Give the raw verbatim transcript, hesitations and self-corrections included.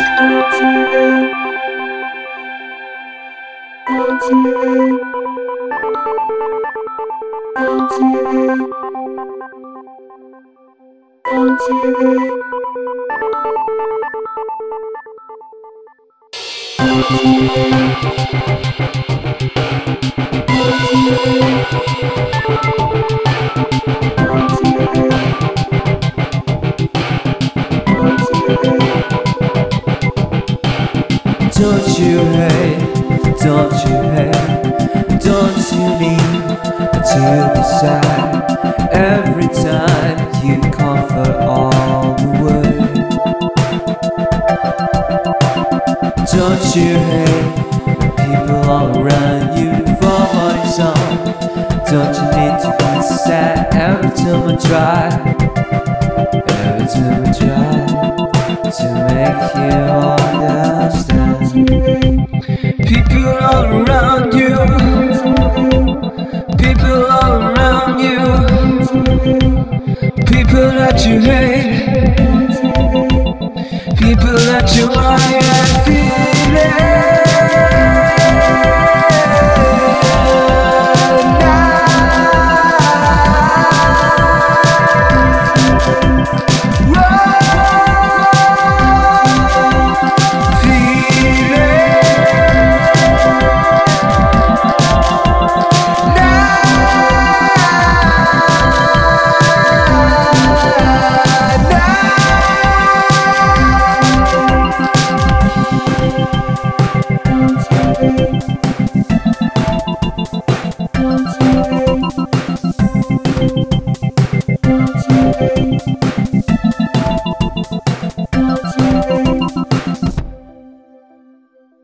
Don't you hate, don't you hate, don't you need to decide every time you cover all the way? Don't you hate when people all around you fall what it's on? Don't you need to be sad every time I try, every time I try to make you understand? People all around you, people all around you, people that you hate, people that you like.